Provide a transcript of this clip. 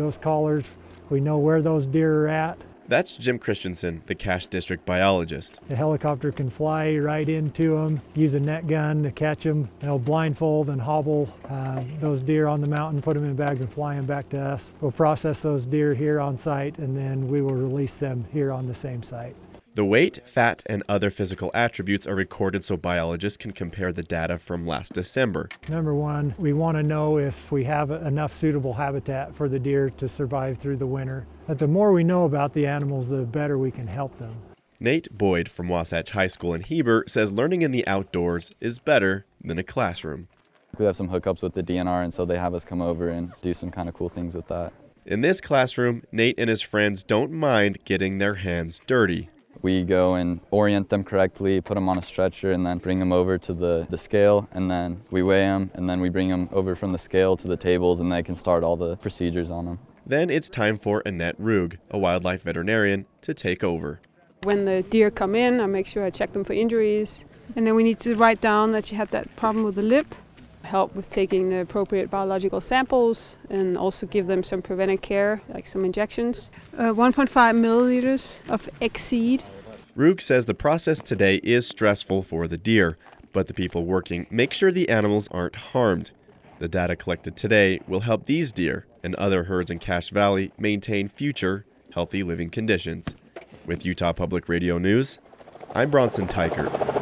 those collars. We know where those deer are at. That's Jim Christensen, the Cache District biologist. The helicopter can fly right into them, use a net gun to catch them. They'll blindfold and hobble those deer on the mountain, put them in bags and fly them back to us. We'll process those deer here on site, and then we will release them here on the same site. The weight, fat, and other physical attributes are recorded so biologists can compare the data from last December. Number one, we want to know if we have enough suitable habitat for the deer to survive through the winter. But the more we know about the animals, the better we can help them. Nate Boyd from Wasatch High School in Heber says learning in the outdoors is better than a classroom. We have some hookups with the DNR, and so they have us come over and do some kind of cool things with that. In this classroom, Nate and his friends don't mind getting their hands dirty. We go and orient them correctly, put them on a stretcher, and then bring them over to the scale, and then we weigh them, and then we bring them over from the scale to the tables, and they can start all the procedures on them. Then it's time for Annette Rug, a wildlife veterinarian, to take over. When the deer come in, I make sure I check them for injuries. And then we need to write down that you have that problem with the lip, help with taking the appropriate biological samples, and also give them some preventive care, like some injections. 1.5 milliliters of X-Seed. Rug says the process today is stressful for the deer, but the people working make sure the animals aren't harmed. The data collected today will help these deer and other herds in Cache Valley maintain future healthy living conditions. With Utah Public Radio News, I'm Bronson Tykert.